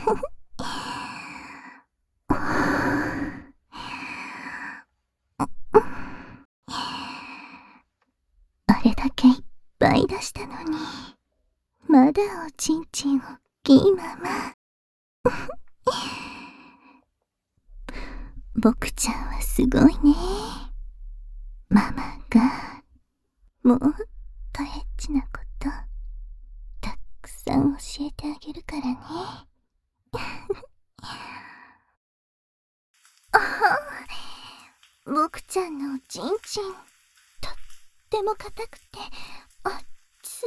あれだけいっぱい出したのに、まだおちんちんおっきいまま。僕ちゃんはすごいね。ママがもっとエッチなことたくさん教えてあげるからね。あは、僕ちゃんのおちんちんとっても硬くて熱い。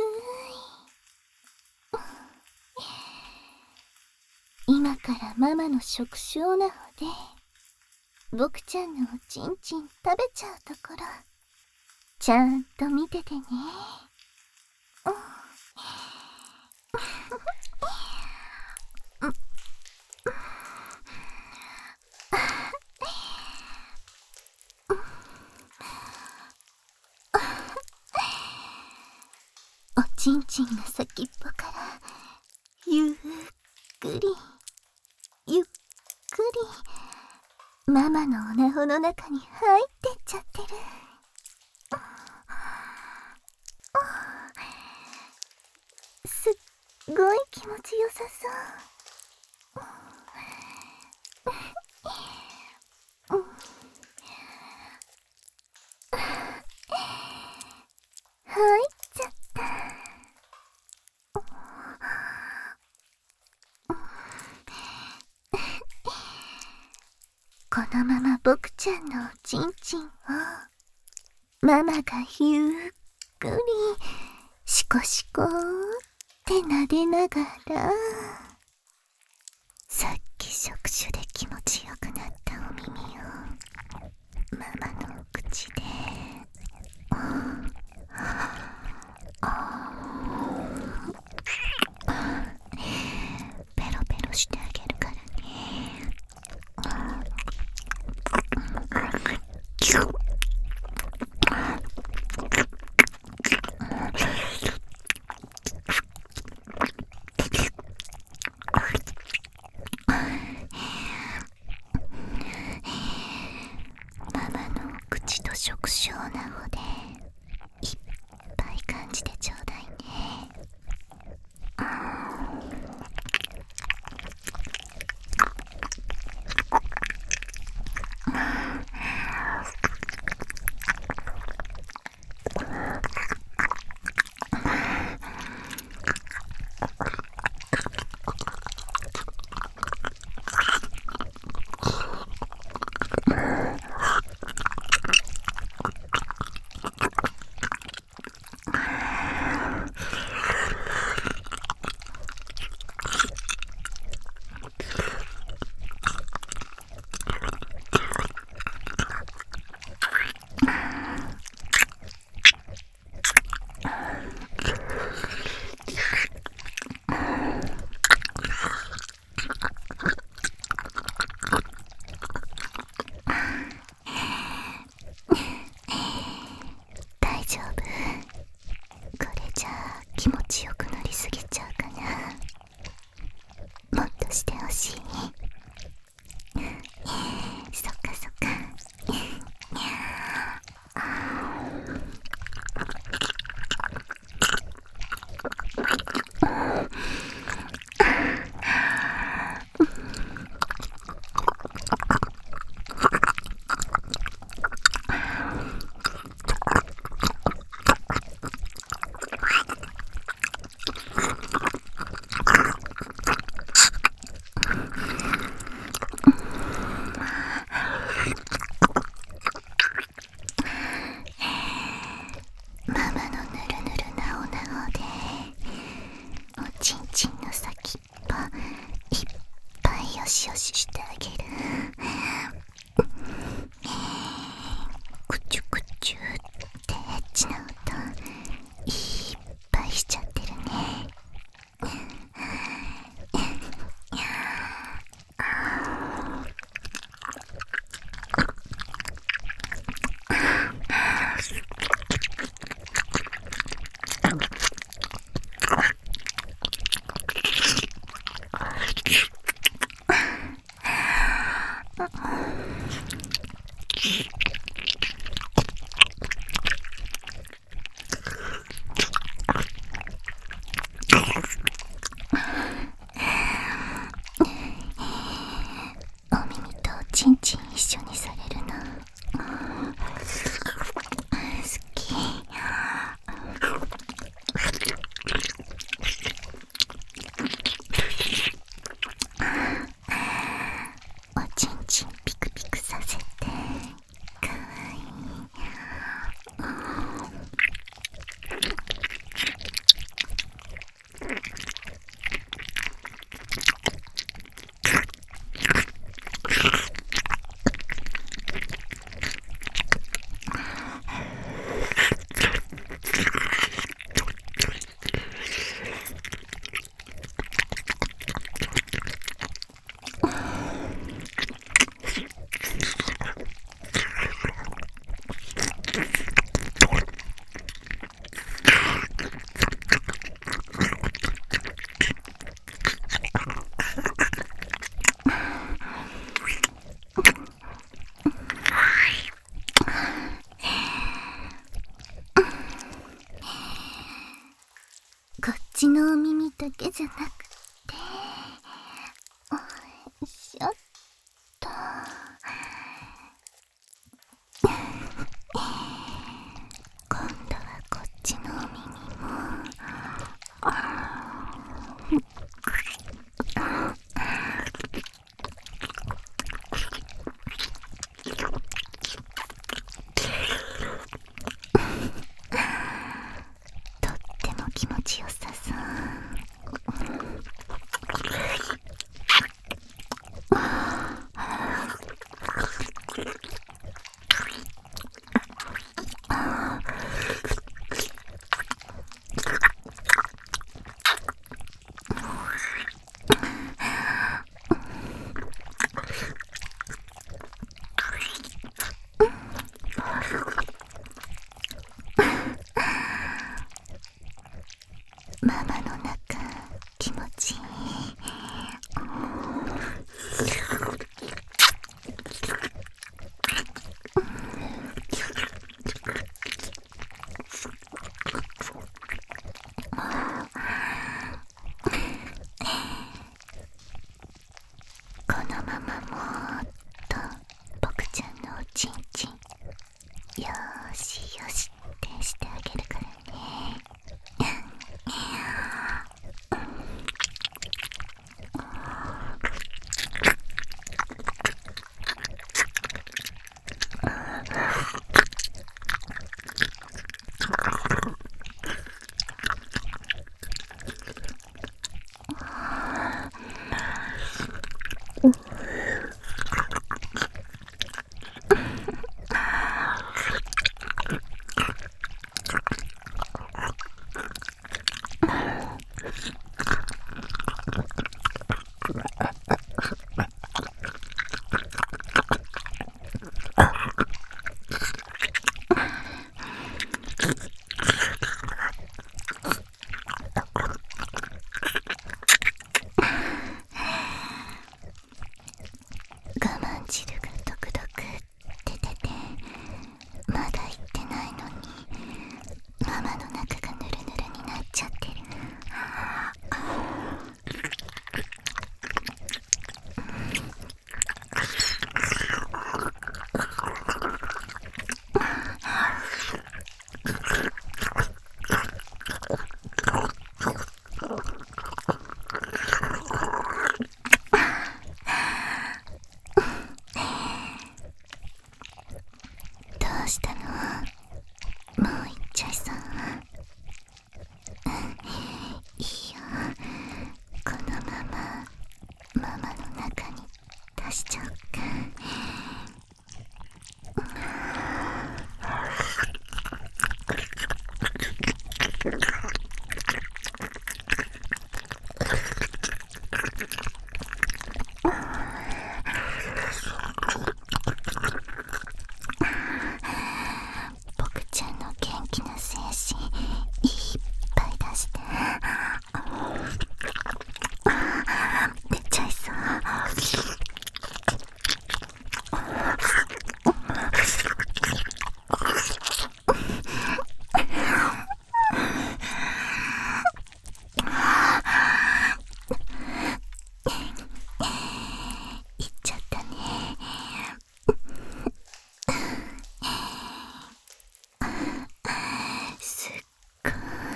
今からママの触手オナホで僕ちゃんのおちんちん食べちゃうところちゃんと見ててね。おちんちんの先っぽからゆっくりゆっくりママのおなほの中に入ってっちゃってる。すっごい気持ちよさそう。入っちゃった。このまま僕ちゃんのおちんちんをママがゆっくりシコシコって撫でながら、さっき触手で気持ちよくなったお耳をママのお口でペロペロしてあげるからね。ママのお口と触手オナホでいっぱい感じてちょうだいね。大丈夫？これじゃあ気持ちよくなりすぎちゃうかな。もっとしてほしい。そっかそっか。ママのぬるぬるなおなほでおちんちんの先っぽいっぱいよしよししてあげる。クチュクチュってエッチな音いっぱいしちゃってるね。 けじゃなくて、よいしょっと。今度はこっちのお耳も。とっても気持ちよさそう。ママの中気持ちいい。このままもっと僕ちゃんのおちんちんよーしよしってしてあげるからね。我慢汁がドクドク出てて、まだいってないのにママの中がヌルヌルになっちゃってる。どうしたの？もう行っちゃいそう？いいよ、このままママの中に出しちゃおっか。僕ちゃんの元気な精神いっぱい出して。出ちゃいそう。いっちゃったね。すっごい。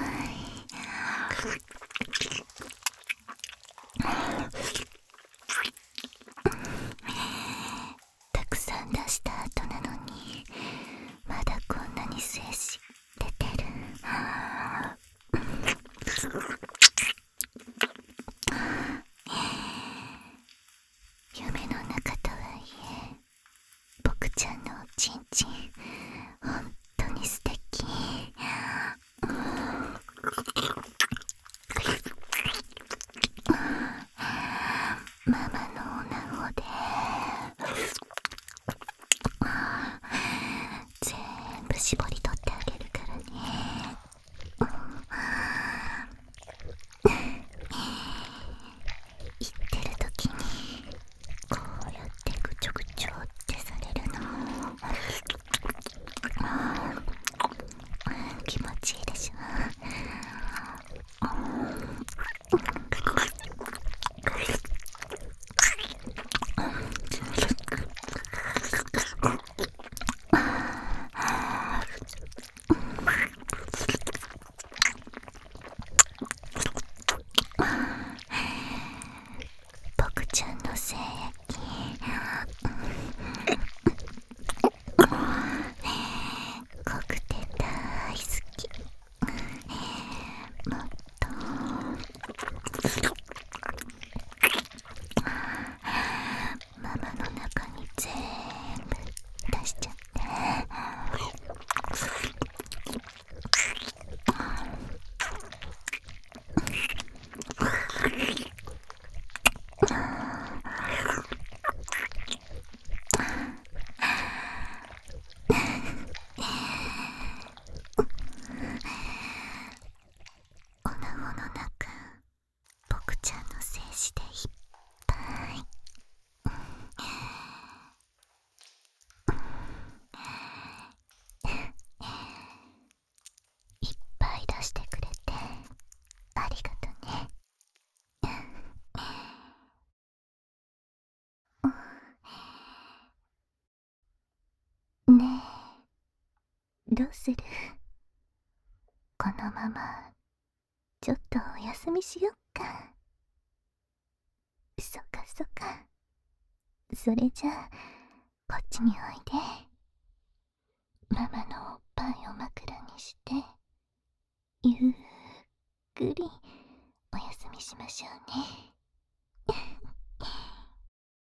たくさん出した後なのにまだこんなに精子出てる。夢の中とはいえ僕ちゃんのおちんちんほんとに素敵。ママのおなごで全部絞り取ってあげるからね。言ってる時にこうやってぐちょぐちょってされるの気持ちいいでしょ。 僕ちゃんのせいやき濃くて大好き。もっとママの中に全部出しちゃって。おなごの中、僕ちゃんの精子でいっぱい。いっぱい出してくれてありがとね。ねえ、どうする？このままちょっとお休みしよっか。そっかそっか。それじゃあこっちにおいで。ママのおっぱいを枕にしてゆっくりお休みしましょうね。